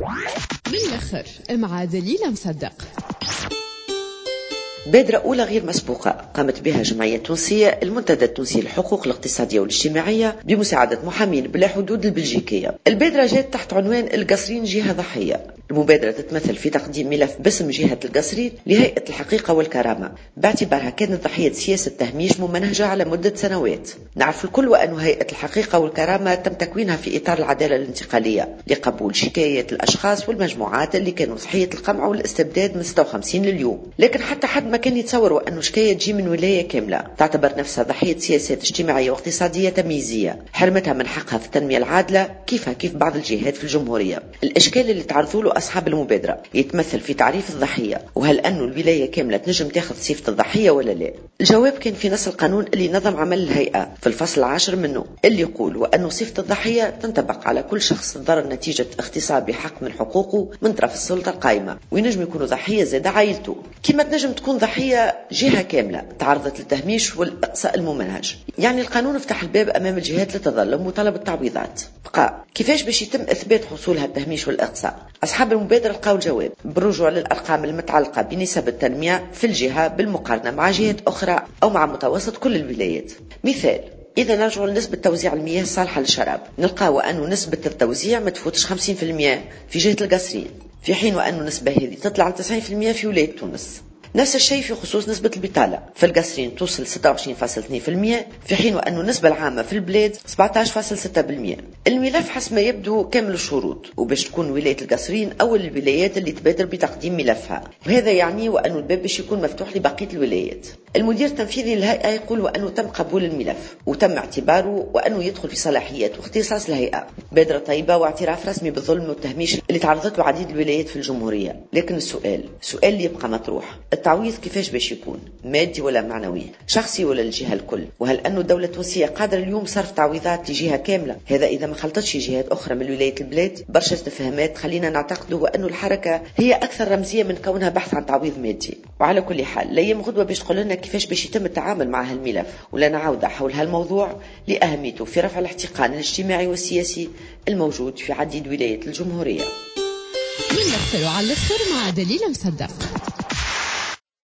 بالآخر مع دليل مصدق. بادرة أولى غير مسبوقة قامت بها جمعية تونسية المنتدى التونسي للحقوق الاقتصادية والاجتماعية بمساعدة محامين بلا حدود البلجيكية. البادرة جاءت تحت عنوان القصرين جهة ضحية. المبادرة تتمثل في تقديم ملف باسم جهة القصرين لهيئة الحقيقة والكرامة باعتبارها كانت ضحية سياسة تهميش ممنهجة على مدة سنوات. نعرف الكل وأن هيئة الحقيقة والكرامة تم تكوينها في إطار العدالة الانتقالية لقبول شكايات الأشخاص والمجموعات اللي كانوا ضحية القمع والاستبداد من 56 لليوم. لكن حتى حد ما كان يتصوروا أنه شكاية تجي من ولاية كاملة تعتبر نفسها ضحية سياسات اجتماعية واقتصادية تمييزية حرمتها من حقها في التنمية العادلة كيف بعض الجهات في الجمهورية. الإشكال اللي تعرضوا له أصحاب المبادرة يتمثل في تعريف الضحية، وهل أنه الولاية كاملة تنجم تاخذ صفة الضحية ولا لا؟ الجواب كان في نص القانون اللي نظم عمل الهيئة في الفصل 10 منه، اللي يقول وأنه صفة الضحية تنطبق على كل شخص ضر نتيجة اغتصاب بحق من حقوقه من طرف السلطة القائمة، وينجم يكون ضحية زاد عائلته. كما تنجم تكون ضحية جهة كاملة تعرضت للتهميش والإقصاء الممنهج. يعني القانون فتح الباب أمام الجهات للتظلم وطلب التعويضات. بقى كيفاش باش يتم إثبات حصولها التهميش والإقصاء؟ أصحاب المبادرة لقاو الجواب بالرجوع للأرقام المتعلقة بنسب التنمية في الجهة بالمقارنة مع جهات أخرى أو مع متوسط كل الولايات. مثال، إذا نرجع لنسبة توزيع المياه الصالحة للشراب نلقاو أنه نسبة التوزيع ما تفوتش 50% في جهة القصرين، في حين وأنه النسبة هذه تطلع ل 90% في ولاية تونس. نفس الشيء في خصوص نسبة البطالة، في القصرين توصل 26.2% في حين وأن النسبة العامة في البلاد 17.6%. الملف حسب ما يبدو كامل الشروط، وباش تكون ولاية القصرين أول الولايات اللي تبادر بتقديم ملفها، وهذا يعني وأن الباب باش يكون مفتوح لبقية الولايات. المدير التنفيذي للهيئة يقول وأنه تم قبول الملف وتم اعتباره وأنه يدخل في صلاحيات واختصاص الهيئة. بادرة طيبة واعتراف رسمي بالظلم والتهميش اللي تعرضت له عديد الولايات في الجمهورية. لكن السؤال اللي يبقى مطروح، التعويض كيفاش باش يكون؟ مادي ولا معنوي؟ شخصي ولا للجهة الكل؟ وهل أنه الدولة التونسية قادرة اليوم صرف تعويضات لجهة كاملة؟ هذا إذا ما خلطتش جهات أخرى من ولاية البلاد. برشا استفهامات خلينا نعتقد وأنه الحركة هي أكثر رمزية من كونها بحث عن تعويض مادي. وعلى كل حال الأيام غدوة باش تقول لنا كيفاش باش يتم التعامل مع هالملف، ولا نعود حول هالموضوع لأهميته في رفع الاحتقان الاجتماعي والسياسي الموجود في عديد ولايات الجمهورية. من الأخر وعلى الأخر مع دليل مصدق.